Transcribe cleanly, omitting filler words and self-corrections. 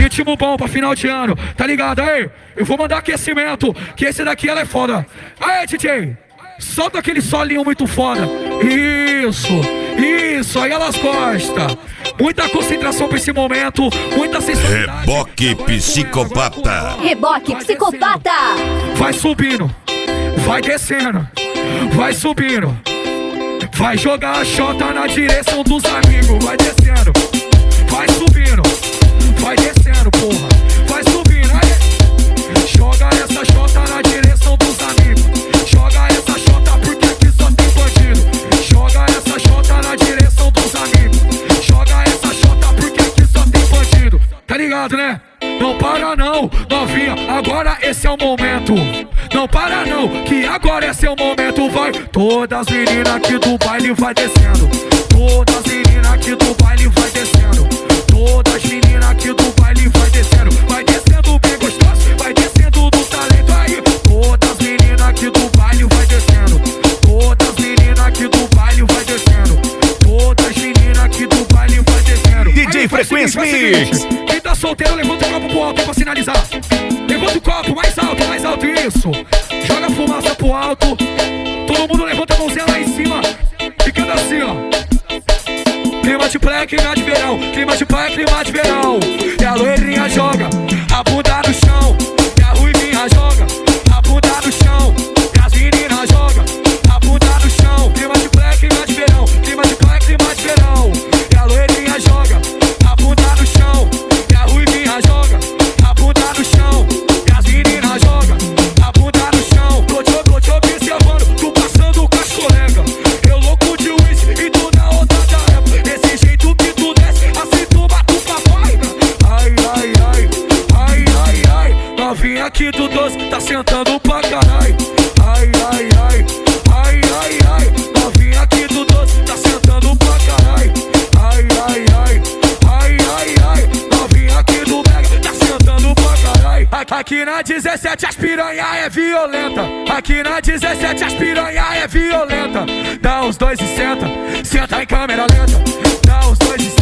Ritmo bom pra final de ano, tá ligado? Aí, eu vou mandar aquecimento, que esse daqui ela é foda. Aí, DJ, solta aquele solinho muito foda. Isso, aí elas gostam. Muita concentração pra esse momento, muita sensualidade. Reboque psicopata. Reboque psicopata. Vai subindo, vai descendo, vai subindo. Vai jogar a chota na direção dos amigos. Vai descendo, vai subindo, vai descendo, porra. Vai subindo, aí. Joga essa chota na direção dos amigos. Joga essa chota porque aqui só tem bandido. Joga essa chota na direção dos amigos. Joga essa chota porque aqui só tem bandido. Tá ligado, né? Não para não, novinha, agora esse é o momento. Não para não, que agora esse é o momento. Vai, todas as meninas aqui do baile vai descendo. Todas as meninas aqui do baile vai descendo. Todas as meninas aqui do baile vai descendo. Vai descendo bem gostoso, vai descendo do talento aí. Todas as meninas aqui do baile vai descendo. Todas as meninas aqui do baile vai descendo. Todas as meninas aqui do baile vai descendo. DJ Frequência Mix. Quem tá solteiro, levanta o copo pro alto pra sinalizar. Levanta o copo, mais alto, isso. Joga a fumaça pro alto. Todo mundo levanta a mãozinha lá em cima. Ficando assim, ó. Clima de praia, clima de verão. Clima de praia, clima de verão. E a loirinha joga a bunda no chão. E a ruivinha joga a bunda no chão. E as meninas jogam a bunda no chão. Clima de praia, clima de verão. Clima de praia, clima de verão. E a loirinha joga a bunda no chão. E a ruivinha joga a bunda no chão. E as meninas jogam a bunda no chão. Tô te observando, tu passando com as colegas. Eu louco de uísque e tu na outra da época. Desse jeito que tu desce, assim tu bate o papai. Ai, ai, ai, ai, ai, ai. Novinha aqui do 12 tá sentando pra caralho. Ai, ai, ai, ai, ai, ai. Novinha aqui do 12 tá sentando pra caralho. Ai, ai, ai, ai, ai, ai. Novinha aqui do Mega tá sentando pra caralho. Aqui na 17 as piranha é violenta. Aqui na 17 as piranha é violenta. Dá os dois e senta, senta em câmera lenta. Dá os dois e senta.